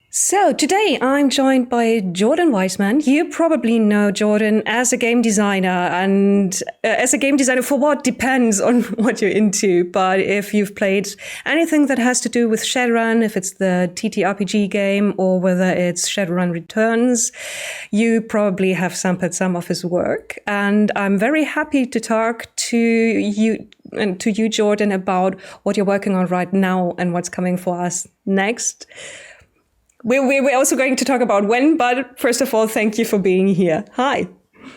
So today I'm joined by Jordan Weisman. You probably know Jordan as a game designer, and as a game designer for what depends on what you're into. But if you've played anything that has to do with Shadowrun, if it's the TTRPG game or whether it's Shadowrun Returns, you probably have sampled some of his work. And I'm very happy to talk to you, Jordan, about what you're working on right now and what's coming for us next. We're also going to talk about when, but first of all, thank you for being here. Hi.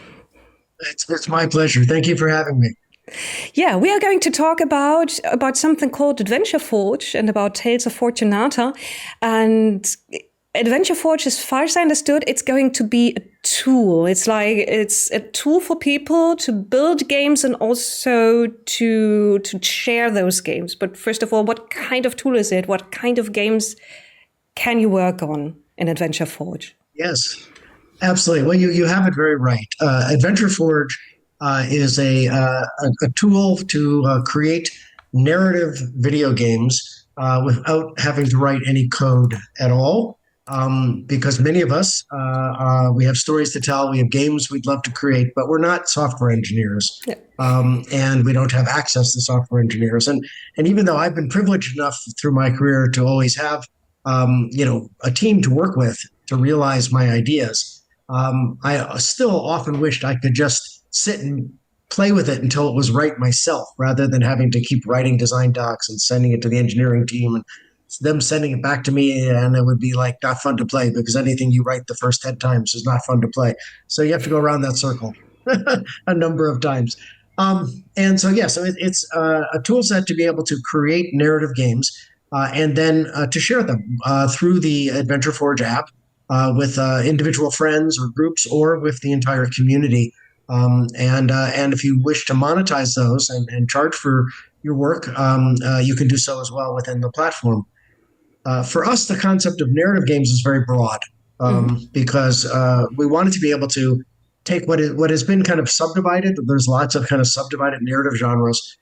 It's my pleasure. Thank you for having me. Yeah, we are going to talk about something called Adventure Forge and about Tales of Fortunata. And Adventure Forge, as far as I understood, it's going to be a tool. It's a tool for people to build games and also to share those games. But first of all, what kind of tool is it? What kind of games can you work on in Adventure Forge? Yes, absolutely. Well, you have it very right. Adventure Forge is a tool to create narrative video games without having to write any code at all. Because many of us, we have stories to tell, we have games we'd love to create, but we're not software engineers. Yeah. And we don't have access to software engineers. And even though I've been privileged enough through my career to always have a team to work with to realize my ideas. I still often wished I could just sit and play with it until it was right myself, rather than having to keep writing design docs and sending it to the engineering team and them sending it back to me. And it would be like not fun to play because anything you write the first 10 times is not fun to play. So you have to go around that circle a number of times. So it's a tool set to be able to create narrative games. And then to share them through the Adventure Forge app with individual friends or groups or with the entire community. And if you wish to monetize those and charge for your work, you can do so as well within the platform. For us, the concept of narrative games is very broad because we wanted to be able to take what has been kind of subdivided. There's lots of kind of subdivided narrative genres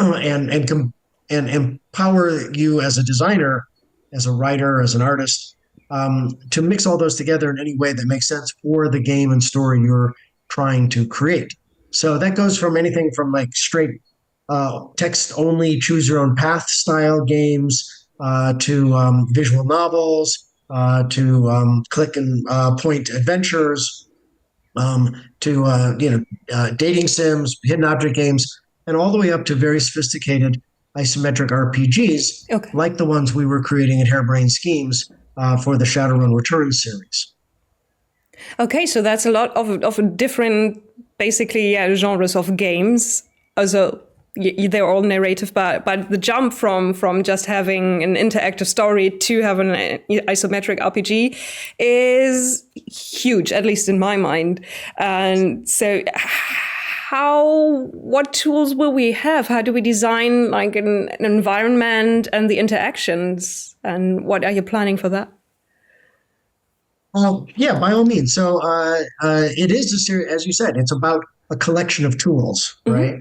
and empower you as a designer, as a writer, as an artist, to mix all those together in any way that makes sense for the game and story you're trying to create. So that goes from anything from like straight text-only, choose your own path style games to visual novels, to click and point adventures, to dating sims, hidden object games, and all the way up to very sophisticated isometric RPGs, like the ones we were creating at Harebrained Schemes for the Shadowrun Returns series. Okay, so that's a lot of different, basically, genres of games. Also, they're all narrative, but the jump from just having an interactive story to have an isometric RPG is huge, at least in my mind. And so what tools will we have? How do we design like an environment and the interactions? And what are you planning for that? Yeah, by all means. So it is a series, as you said, it's about a collection of tools, right?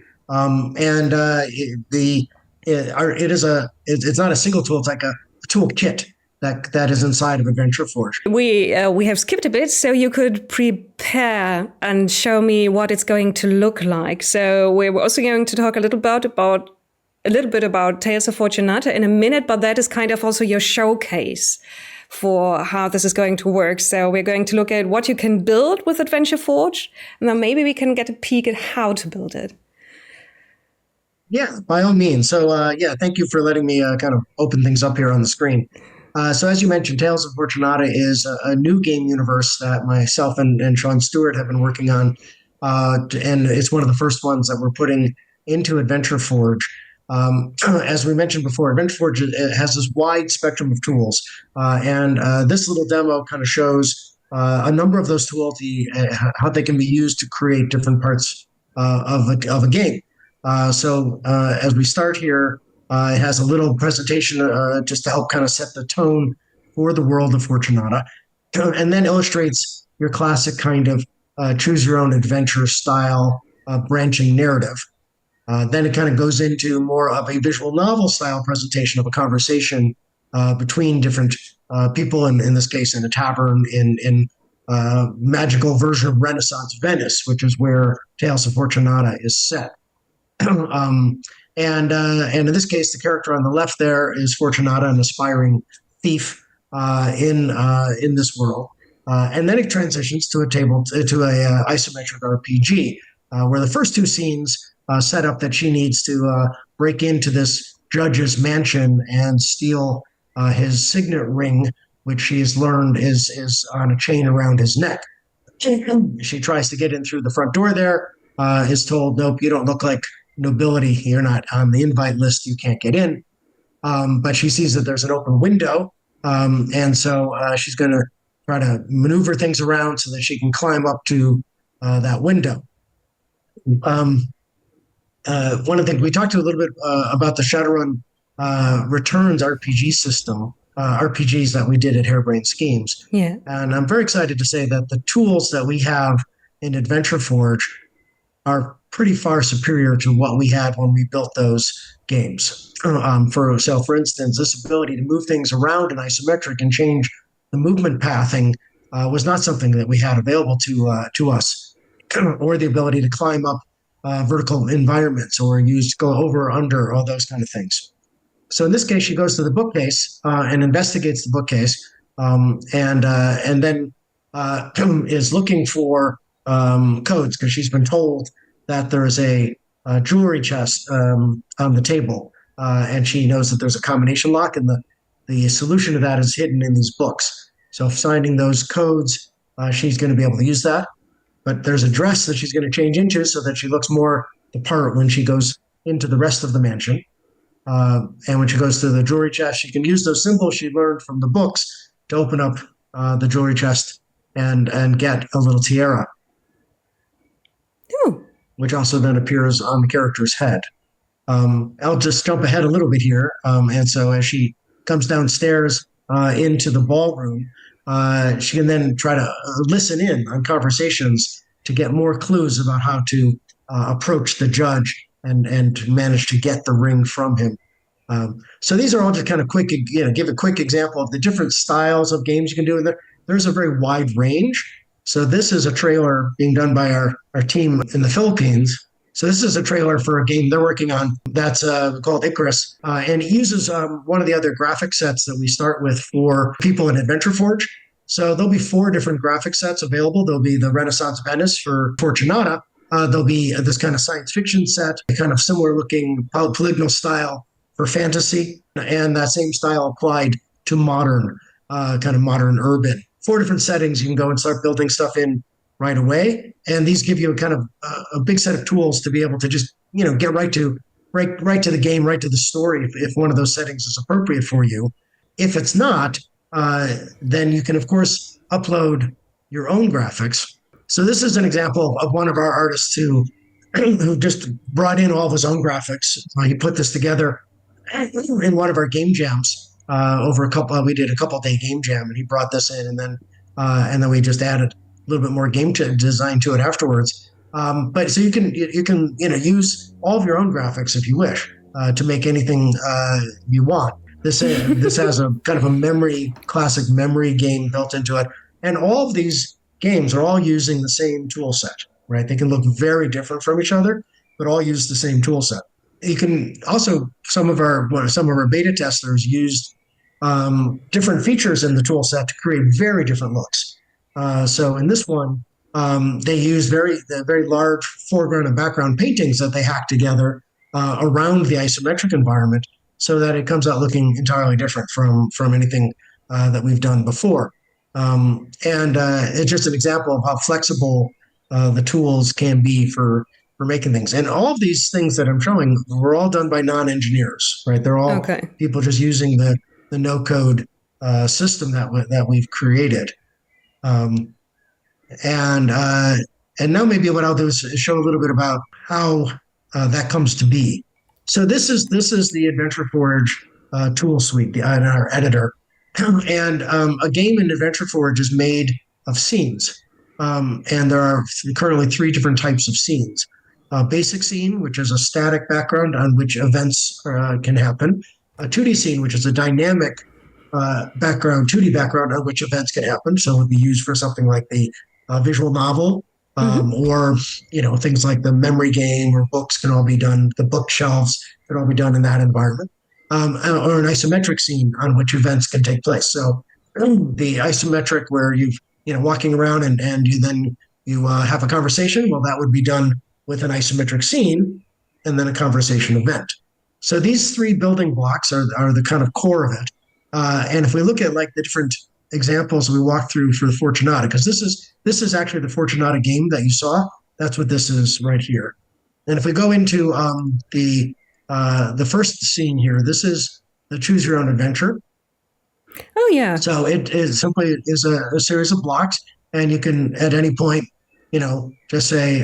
It's not a single tool. It's like a toolkit that is inside of Adventure Forge. We have skipped a bit, so you could prepare and show me what it's going to look like. So we're also going to talk a little bit about Tales of Fortunata in a minute, but that is kind of also your showcase for how this is going to work. So we're going to look at what you can build with Adventure Forge, and then maybe we can get a peek at how to build it. Yeah, by all means. So thank you for letting me kind of open things up here on the screen. So as you mentioned, Tales of Fortunata is a new game universe that myself and Sean Stewart have been working on. And it's one of the first ones that we're putting into Adventure Forge. As we mentioned before, Adventure Forge has this wide spectrum of tools. And this little demo kind of shows a number of those tools, how they can be used to create different parts of a game. So as we start here, it has a little presentation just to help kind of set the tone for the world of Fortunata, and then illustrates your classic kind of choose your own adventure style branching narrative. Then it kind of goes into more of a visual novel style presentation of a conversation between different people, in this case, in a tavern in magical version of Renaissance Venice, which is where Tales of Fortunata is set. And in this case, the character on the left there is Fortunata, an aspiring thief in this world. And then it transitions to a isometric RPG, where the first two scenes set up that she needs to break into this judge's mansion and steal his signet ring, which she's learned is on a chain around his neck. She tries to get in through the front door there, is told, nope, you don't look like nobility. You're not on the invite list. You can't get in. But she sees that there's an open window. And so she's going to try to maneuver things around so that she can climb up to that window. One of the things we talked a little bit about the Shadowrun Returns RPG system, RPGs that we did at Harebrained Schemes. Yeah. And I'm very excited to say that the tools that we have in Adventure Forge are pretty far superior to what we had when we built those games. For instance, this ability to move things around in isometric and change the movement pathing was not something that we had available to us, or the ability to climb up vertical environments or go over or under, all those kind of things. So in this case, she goes to the bookcase and investigates the bookcase, and then is looking for codes, because she's been told that there is a jewelry chest on the table, and she knows that there's a combination lock, and the solution to that is hidden in these books. So finding those codes, she's going to be able to use that. But there's a dress that she's going to change into so that she looks more the part when she goes into the rest of the mansion. And when she goes to the jewelry chest, she can use those symbols she learned from the books to open up the jewelry chest and get a little tiara, which also then appears on the character's head. I'll just jump ahead a little bit here. And so as she comes downstairs into the ballroom, she can then try to listen in on conversations to get more clues about how to approach the judge and manage to get the ring from him. So these are all just kind of quick, give a quick example of the different styles of games you can do. And there's a very wide range. So this is a trailer being done by our team in the Philippines. So this is a trailer for a game they're working on that's called Icarus. And it uses one of the other graphic sets that we start with for people in Adventure Forge. So there'll be 4 different graphic sets available. There'll be the Renaissance Venice for Fortunata. There'll be this kind of science fiction set, a kind of similar looking polygonal style for fantasy, and that same style applied to modern, kind of modern urban. 4 different settings you can go and start building stuff in right away. And these give you a kind of a big set of tools to be able to just, get right to the game, right to the story if one of those settings is appropriate for you. If it's not, then you can, of course, upload your own graphics. So this is an example of one of our artists who just brought in all of his own graphics. He put this together in one of our game jams we did a couple-day game jam, and he brought this in, and then we just added a little bit more game design to it afterwards. But so you can use all of your own graphics if you wish to make anything you want. This has a kind of a classic memory game built into it, and all of these games are all using the same tool set, right? They can look very different from each other, but all use the same tool set. You can also, some of our beta testers used different features in the tool set to create very different looks. So in this one, they use very large foreground and background paintings that they hack together around the isometric environment, so that it comes out looking entirely different from anything that we've done before. And it's just an example of how flexible the tools can be for making things. And all of these things that I'm showing were all done by non-engineers, right? They're all people just using the no-code system that we've created. And now maybe what I'll do is show a little bit about how that comes to be. So this is the Adventure Forge tool suite, our editor. And a game in Adventure Forge is made of scenes. And there are currently 3 different types of scenes. A basic scene, which is a static background on which events can happen. A 2D scene, which is a dynamic background, 2D background on which events can happen. So it would be used for something like the visual novel, or things like the memory game or books can all be done. The bookshelves can all be done in that environment, or an isometric scene on which events can take place. So the isometric where you've walking around and you have a conversation. Well, that would be done with an isometric scene and then a conversation event. So these three building blocks are the kind of core of it. And if we look at like the different examples we walked through for the Fortunata, because this is actually the Fortunata game that you saw. That's what this is right here. And if we go into the first scene here, this is the Choose Your Own Adventure. Oh yeah. So it is simply a series of blocks, and you can at any point, just say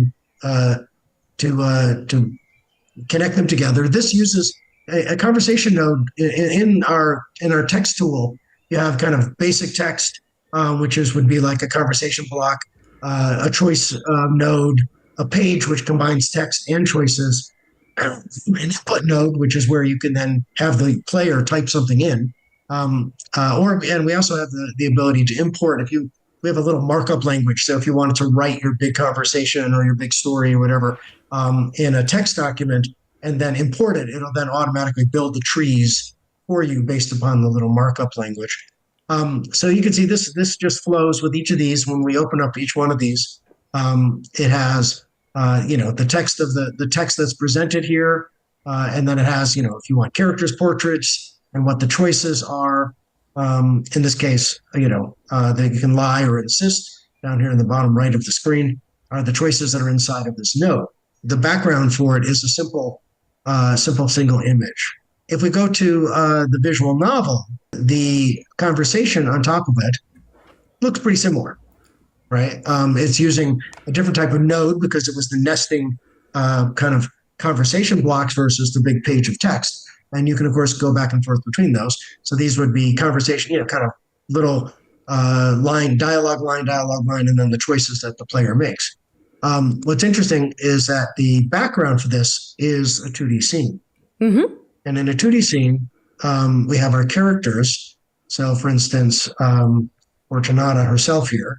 to connect them together. This uses a conversation node in our text tool. You have kind of basic text, which would be like a conversation block, a choice node, a page which combines text and choices, an input node, which is where you can then have the player type something in. And we also have the ability to import. We have a little markup language. So if you wanted to write your big conversation or your big story or whatever in a text document and then import it, it'll then automatically build the trees for you based upon the little markup language. So you can see this just flows with each of these. When we open up each one of these, it has the text of the text that's presented here, and then it has if you want characters, portraits, and what the choices are. In this case, that you can lie or insist. Down here in the bottom right of the screen are the choices that are inside of this node. The background for it is a simple single image. If we go to the visual novel, the conversation on top of it looks pretty similar, right? It's using a different type of node because it was the nesting kind of conversation blocks versus the big page of text. And you can, of course, go back and forth between those. So these would be conversation, kind of little dialogue line, and then the choices that the player makes. What's interesting is that the background for this is a 2D scene. Mm-hmm. And in a 2D scene, we have our characters. So, for instance, Fortunata herself here,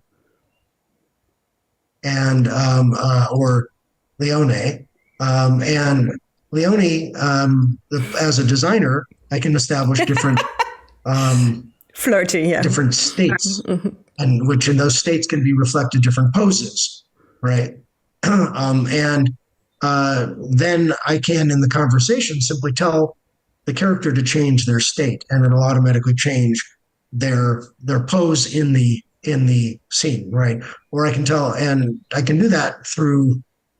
and or Leone, and Leone, as a designer, I can establish different flirty, yeah, different states, and which in those states can be reflected different poses, right? And then I can, in the conversation, simply tell the character to change their state, and it'll automatically change their pose in the scene, right? Or I can tell, and I can do that through.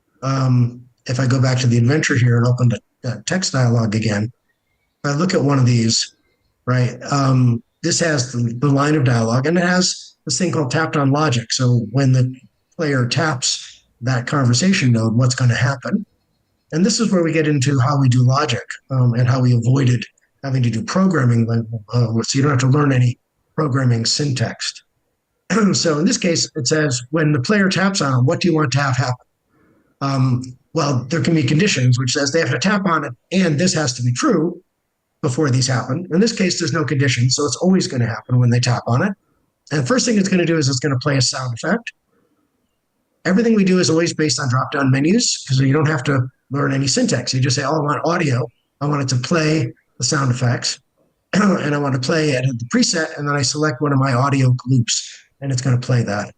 If I go back to the adventure here and open the text dialogue again, if I look at one of these, right, this has the line of dialogue, and it has this thing called tapped on logic. So when the player taps that conversation node, what's going to happen? And this is where we get into how we do logic and how we avoided having to do programming, so you don't have to learn any programming syntax. So in this case, it says, when the player taps on it, what do you want to have happen? Well, there can be conditions, which says they have to tap on it, and this has to be true before these happen. In this case, there's no condition, so it's always going to happen when they tap on it. And the first thing it's going to do is it's going to play a sound effect. Everything we do is always based on drop-down menus, because you don't have to learn any syntax. You just say, oh, I want audio. I want it to play the sound effects, and I want to play it at the preset, and then I select one of my audio loops, and it's going to play that.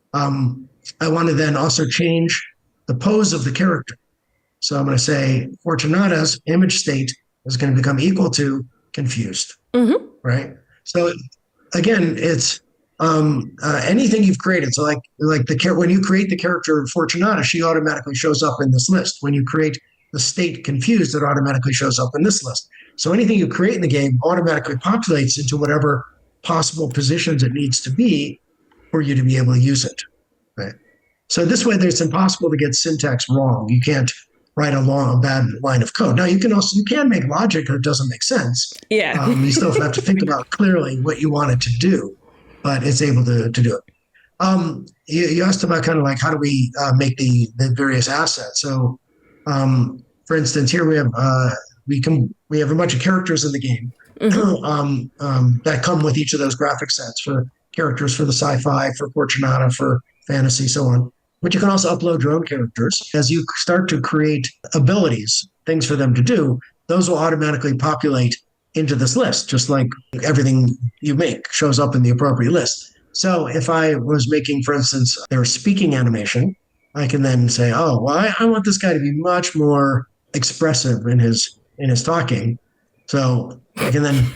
I want to then also change the pose of the character. So I'm going to say Fortunata's image state is going to become equal to confused, right? So again, it's anything you've created. So like when you create the character Fortunata, she automatically shows up in this list. When you create the state confused, it automatically shows up in this list. So anything you create in the game automatically populates into whatever possible positions it needs to be for you to be able to use it, right? So this way, it's impossible to get syntax wrong. You can't write a bad line of code. Now you can make logic that doesn't make sense. Yeah. You still have to think about clearly what you want it to do, but it's able to do it. You asked about kind of like how do we make the various assets. So, for instance, here we have a bunch of characters in the game. that come with each of those graphic sets for characters for the sci-fi, for Fortunata, for fantasy, so on. But you can also upload your own characters. As you start to create abilities, things for them to do, those will automatically populate into this list, just like everything you make shows up in the appropriate list. So if I was making, for instance, their speaking animation, I can then say, oh, well, I want this guy to be much more expressive in his talking. So I can then,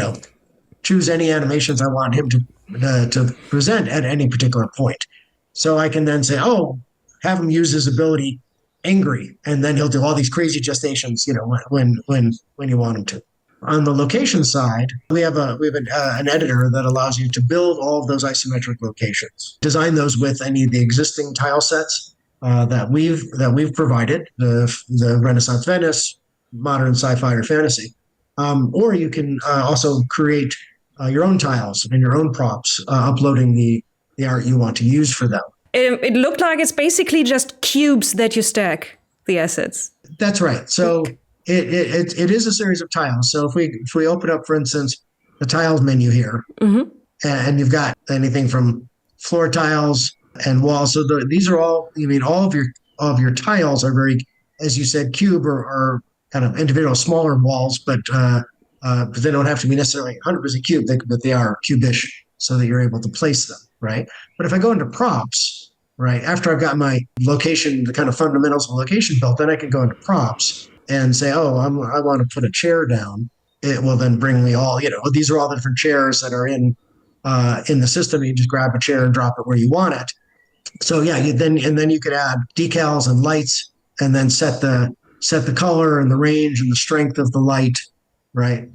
choose any animations I want him to present at any particular point. So I can then say, oh, have him use his ability angry, and then he'll do all these crazy gestations, when you want him to. On the location side, we have an editor that allows you to build all of those isometric locations, design those with any of the existing tile sets that we've provided, the Renaissance Venice, modern sci-fi or fantasy, or you can also create your own tiles and your own props, uploading the art you want to use for them. It looked like it's basically just cubes that you stack the assets. That's right. So it is a series of tiles. So if we open up, for instance, the tiles menu here, and you've got anything from floor tiles and walls. So these are all. All of your tiles are very, as you said, cube or kind of individual smaller walls, but they don't have to be necessarily 100% cube. But they are cubish, so that you're able to place them. Right. But if I go into props, right, after I've got my location, the kind of fundamentals of location built, then I can go into props and say, oh, I want to put a chair down. It will then bring me all, these are all the different chairs that are in the system. You just grab a chair and drop it where you want it. So yeah, then you could add decals and lights, and then set the color and the range and the strength of the light, right?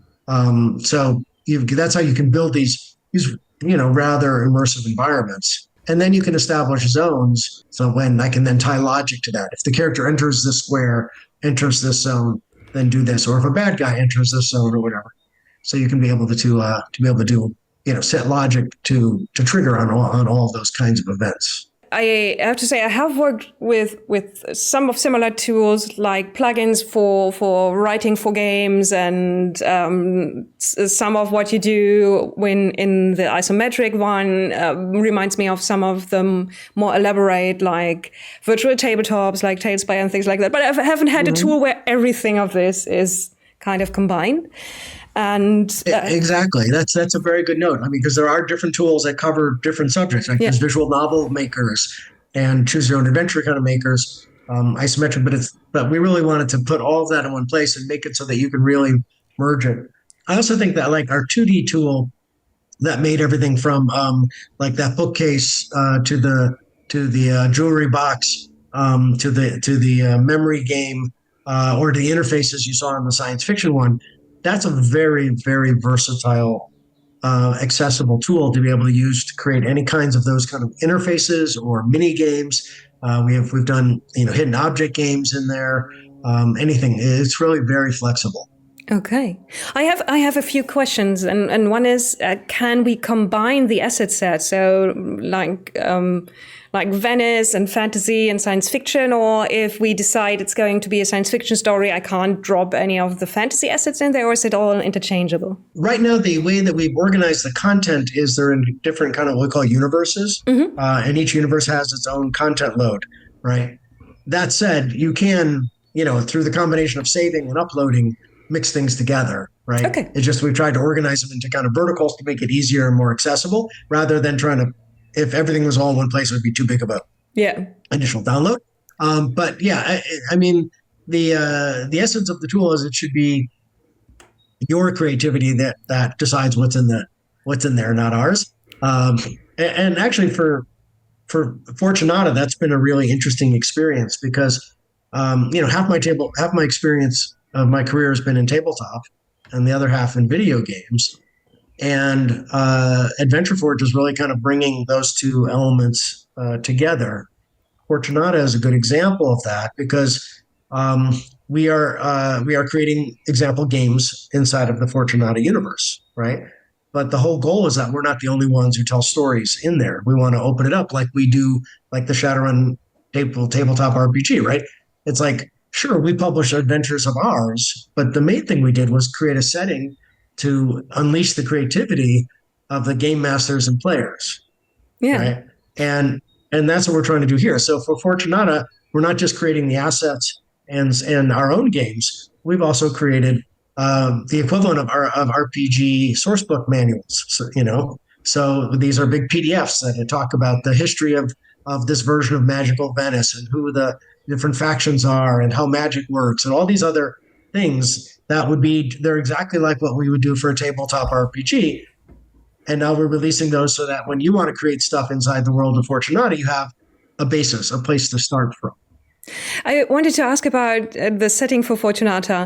So that's how you can build these rather immersive environments. And then you can establish zones. So when I can then tie logic to that. If the character enters this square, enters this zone, then do this. Or if a bad guy enters this zone or whatever. So you can be able to do, set logic to trigger on all of those kinds of events. I have to say I have worked with some of similar tools like plugins for writing for games, and some of what you do when in the isometric one reminds me of some of them more elaborate, like virtual tabletops like Tailspire and things like that. But I haven't had a tool where everything of this is kind of combined. And exactly, that's a very good note. Because there are different tools that cover different subjects, like there's visual novel makers and choose your own adventure kind of makers, isometric. But we really wanted to put all of that in one place and make it so that you can really merge it. I also think that like our 2D tool that made everything from like that bookcase to the jewelry box to the memory game or to the interfaces you saw in the science fiction one. That's a very, very versatile, accessible tool to be able to use to create any kinds of those kind of interfaces or mini games. We've done hidden object games in there. Anything. It's really very flexible. Okay, I have a few questions, and one is, can we combine the asset set? So like Venice and fantasy and science fiction, or if we decide it's going to be a science fiction story, I can't drop any of the fantasy assets in there, or is it all interchangeable? Right now, the way that we've organized the content is they're in different kind of what we call universes, and each universe has its own content load, right? That said, you can, through the combination of saving and uploading, mix things together, right? Okay. It's just we've tried to organize them into kind of verticals to make it easier and more accessible, rather than trying to, if everything was all in one place, it would be too big of a initial download. But yeah, the essence of the tool is it should be your creativity that decides what's in there, not ours. And actually for Fortunata, that's been a really interesting experience because half my experience of my career has been in tabletop, and the other half in video games. And Adventure Forge is really kind of bringing those two elements together. Fortunata is a good example of that because we are creating example games inside of the Fortunata universe, right? But the whole goal is that we're not the only ones who tell stories in there. We want to open it up like we do, like the Shadowrun tabletop RPG, right? It's like, sure, we publish adventures of ours, but the main thing we did was create a setting to unleash the creativity of the game masters and players, Yeah. right? And that's what we're trying to do here. So for Fortunata, we're not just creating the assets and our own games. We've also created the equivalent of RPG sourcebook manuals. So these are big PDFs that talk about the history of this version of Magical Venice and who the different factions are and how magic works and all these other things they're exactly like what we would do for a tabletop RPG. And now we're releasing those so that when you want to create stuff inside the world of Fortunata, you have a basis, a place to start from. I wanted to ask about the setting for Fortunata.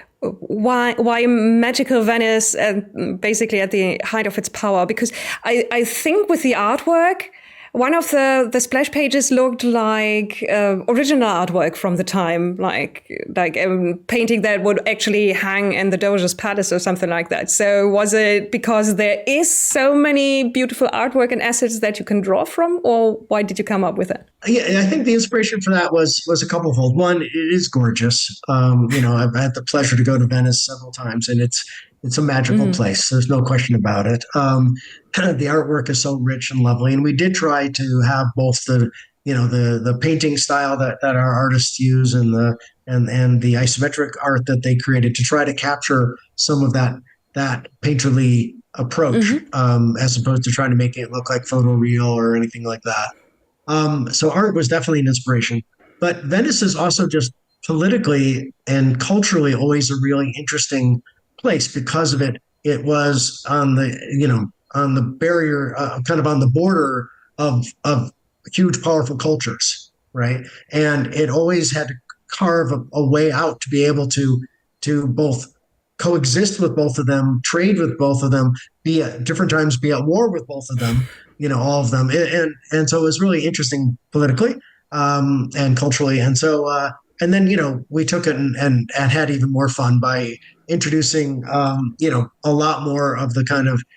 Why Magical Venice, basically at the height of its power? Because I think with the artwork, one of the splash pages looked like original artwork from the time, like painting that would actually hang in the Doge's palace or something like that. So was it because there is so many beautiful artwork and assets that you can draw from, or why did you come up with it? Yeah, I think the inspiration for that was a couplefold. One, it is gorgeous. I've had the pleasure to go to Venice several times, and it's a magical place. There's no question about it. The artwork is so rich and lovely, and we did try to have both the painting style that our artists use and the isometric art that they created to try to capture some of that painterly approach, as opposed to trying to make it look like photoreal or anything like that. So art was definitely an inspiration, but Venice is also just politically and culturally always a really interesting place because of it. It was on the barrier, kind of on the border of huge, powerful cultures, right? And it always had to carve a way out to be able to both coexist with both of them, trade with both of them, be at different times, be at war with both of them, all of them. And so it was really interesting politically and culturally. And so, and then, we took it and had even more fun by introducing, a lot more of the kind of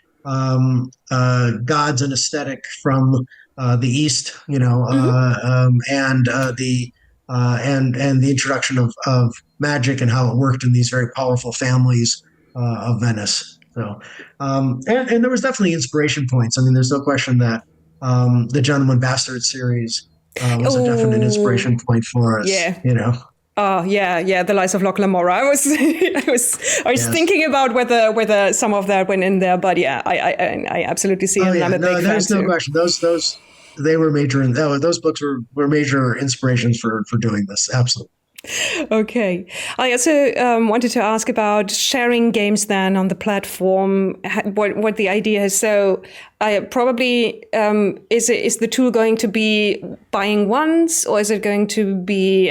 gods and aesthetic from the East, and the introduction of magic and how it worked in these very powerful families of Venice. So, and there was definitely inspiration points. I mean, there's no question that the Gentleman Bastard series was a definite inspiration point for us. Yeah. Oh yeah, The Lies of Locke Lamora. I was yes. thinking about whether some of that went in there, but yeah, I absolutely see it. Oh, yeah. I'm a big fan there's no question. Those they were major, and those books were major inspirations for doing this. Absolutely. Okay. I also wanted to ask about sharing games then on the platform, what the idea is. So I probably, is the tool going to be buying once, or is it going to be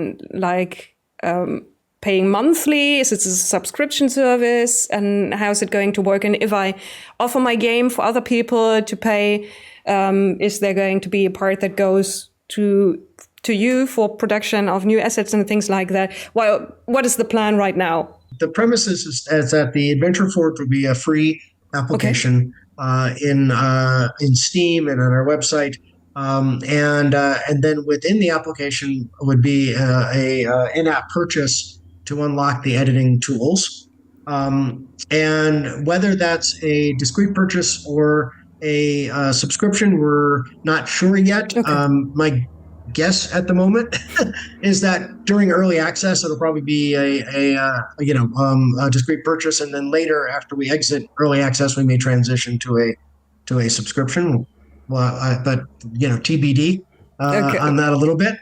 paying monthly? Is it a subscription service? And how is it going to work? And if I offer my game for other people to pay, is there going to be a part that goes to you for production of new assets and things like that? Well, what is the plan right now? The premise is that the Adventure Fort will be a free application in Steam and on our website, and then within the application would be a in-app purchase to unlock the editing tools, and whether that's a discrete purchase or a subscription, we're not sure yet. Okay. My guess at the moment is that during early access it'll probably be a discrete purchase, and then later after we exit early access we may transition to a subscription. But TBD on that a little bit.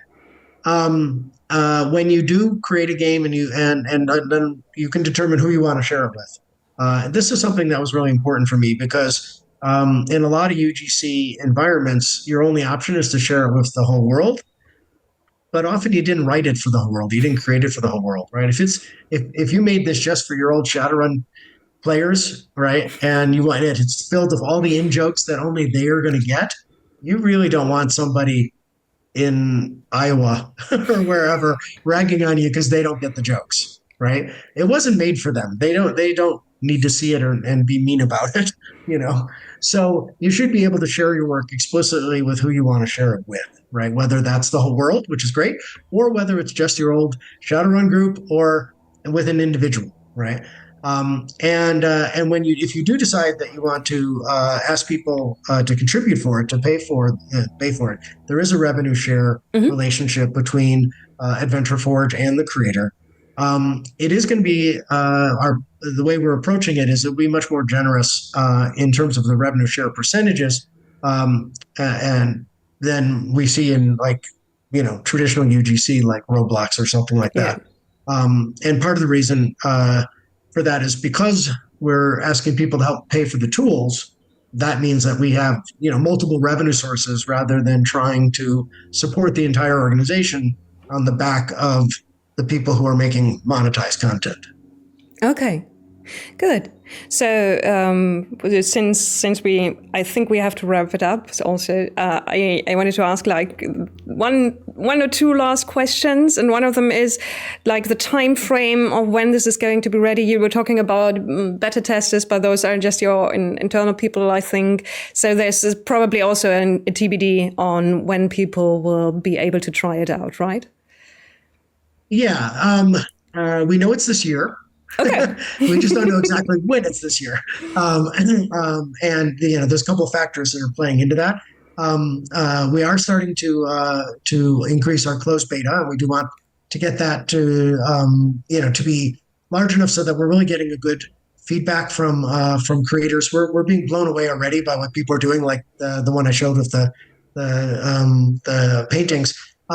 When you do create a game and then you can determine who you want to share it with. This is something that was really important for me because in a lot of UGC environments, your only option is to share it with the whole world. But often you didn't write it for the whole world. You didn't create it for the whole world, right? If you made this just for your old Shadowrun players, right, and you want it's filled with all the in-jokes that only they are going to get, you really don't want somebody in Iowa or wherever ragging on you because they don't get the jokes, right? It wasn't made for them. They don't need to see it and be mean about it, So you should be able to share your work explicitly with who you want to share it with, right? Whether that's the whole world, which is great, or whether it's just your old Shadowrun group or with an individual, right? And when if you do decide that you want to ask people to contribute for it, to pay for it, there is a revenue share relationship between Adventure Forge and the creator. It is going to be the way we're approaching it is it'll be much more generous in terms of the revenue share percentages, and then we see in traditional UGC like Roblox or something like that. And part of the reason for that is because we're asking people to help pay for the tools. That means that we have multiple revenue sources rather than trying to support the entire organization on the back of the people who are making monetized content. Okay, good. So since I think we have to wrap it up. So also, I wanted to ask like one or two last questions, and one of them is like the time frame of when this is going to be ready. You were talking about beta testers, but those are just your internal people, I think. So there's probably also a TBD on when people will be able to try it out, right? Yeah, we know it's this year. Okay. We just don't know exactly when it's this year. And there's a couple of factors that are playing into that. We are starting to increase our closed beta, and we do want to get that to be large enough so that we're really getting a good feedback from creators. We're being blown away already by what people are doing, like the one I showed with the paintings.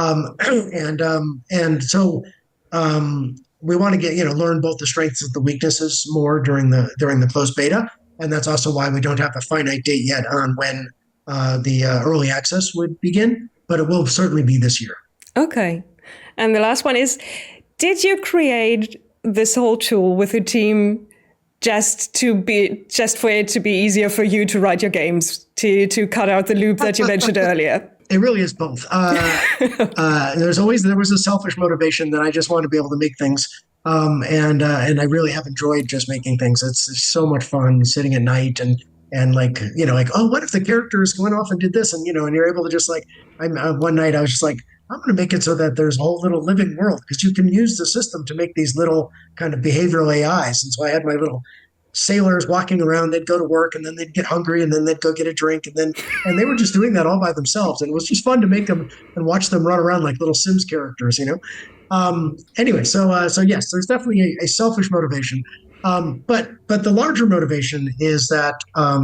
So we want to learn both the strengths and the weaknesses more during the closed beta, and that's also why we don't have a finite date yet on when the early access would begin, but it will certainly be this year. Okay, and the last one is: did you create this whole tool with a team just for it to be easier for you to write your games, to cut out the loop that you mentioned earlier? It really is both. There was a selfish motivation that I just want to be able to make things, and I really have enjoyed just making things. It's so much fun sitting at night and oh, what if the character is going off and did this, and you're able to just one night I was just like, I'm going to make it so that there's a whole little living world, because you can use the system to make these little kind of behavioral AIs, and so I had my little sailors walking around. They'd go to work and then they'd get hungry and then they'd go get a drink, and they were just doing that all by themselves, and it was just fun to make them and watch them run around like little Sims characters. Anyway, so yes, there's definitely a selfish motivation, but the larger motivation is that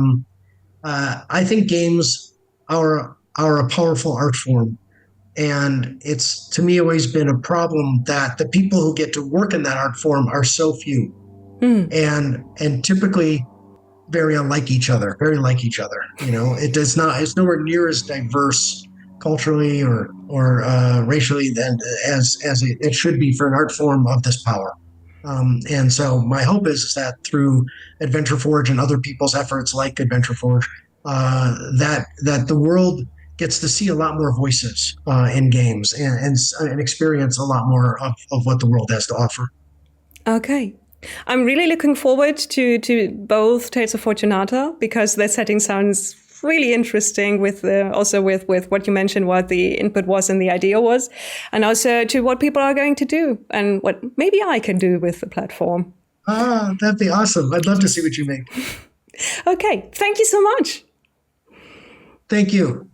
I think games are a powerful art form, and it's to me always been a problem that the people who get to work in that art form are so few. And typically very like each other. It's nowhere near as diverse culturally or racially as it should be for an art form of this power. And so my hope is that through Adventure Forge and other people's efforts like Adventure Forge, that the world gets to see a lot more voices in games and experience a lot more of what the world has to offer. Okay. I'm really looking forward to both Tales of Fortunata, because their setting sounds really interesting with what you mentioned, what the input was and the idea was, and also to what people are going to do and what maybe I can do with the platform. That'd be awesome. I'd love to see what you make. Okay. Thank you so much. Thank you.